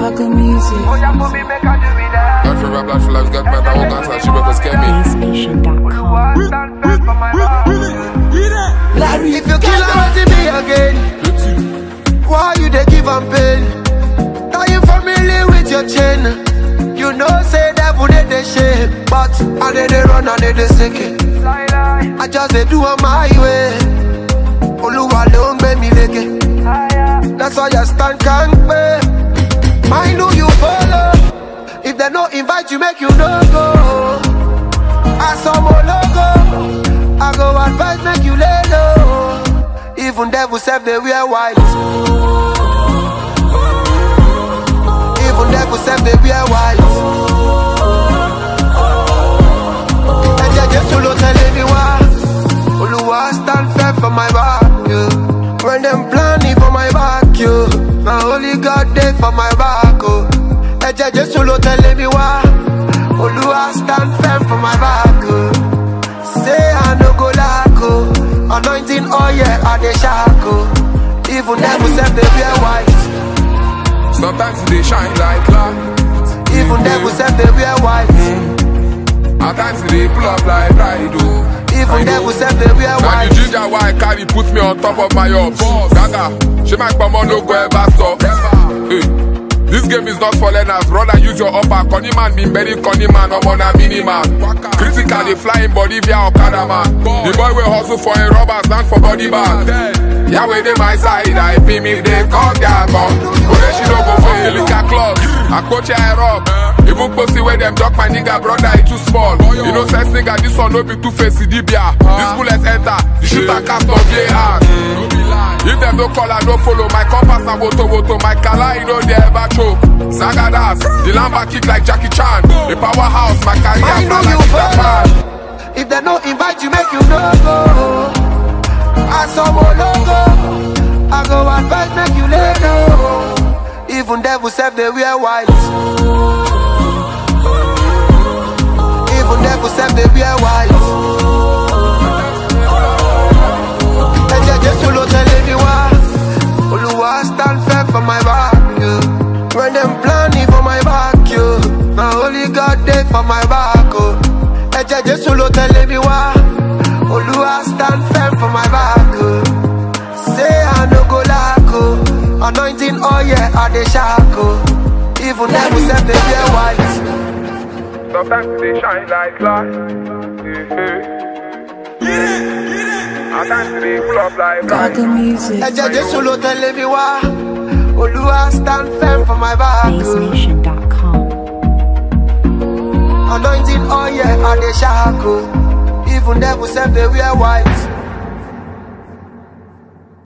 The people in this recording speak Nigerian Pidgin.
Got good music. Life for rap, life for life, got better organs and she better scare me. Larry, if you kill her, let me again. Why you they give am pain? Dying family with your chain. You know say devil they shame, but I they run and they sick it. I just they do on my way. Oluwa don't make me leke. That's why I stand can't pay. Mind who you follow. If they no invite you, make you no go. I saw more logo. I go advise, make you lay low. Even devil self they wear white. Even devil self they wear white. And just solo telling me why. Oluwa stand fair for my back, yeah. When them planning for my back, yo. My only God dead for my back, oh. Eja Jesu lo telling me why. Oluwa stand firm for my back, oh. Say I no go lack, oh. Anointing oil, yeah, I dey shackle. Even them who say they wear white. Sometimes they shine like light. Even them who say they wear white. At times they pull up like pride, oh. Even them who say they wear Now white. the ginger why I carry put me on top of my ups. Gaga, she might come on no go ever stop. Hey, this game is not for learners. Brother, use your upper. Conny man been very conny man. I'm on a mini man. Critical, they fly in Bolivia or Panama. The boy will hustle for a rubber stand for body bag. Yeah, when they my side, I feel me, they come their gun. But she don't go for the liquor club. I coach her up. Even pussy where them duck my nigga, brother, it too small. You know, sense nigga, this one no be too facey, dibia. This bullet enter, the shooter cast on VAR. If them don't call, I don't follow. My compass and woto, my kala, you know they ever choke. Sagadas, the lamba kick like Jackie Chan. The powerhouse, my career, I know you follow. If they no invite you, make you no go. I saw more logo. I go advise, make you lay low. Even devil self they wear white. Even devil self they wear white. Eja Jesu lo telling me why. Oluwa stand firm for my back, yo. When them planning for my back, yo. My only God dead for my back, oh. Eja Jesu lo telling me why. Oluwa stand firm for my back, oh. Say I no go lack, oh. Anointing oil, yeah, I dey shackle. Even them who say they wear white. Sometimes they shine like light. At times they pull up like Got good music. Eja Jesu lo telling me why. Oluwa stand firm for my back, oh. BassNation.com. Anointing oil, yeah, I dey shackle. Even them who say they wear white.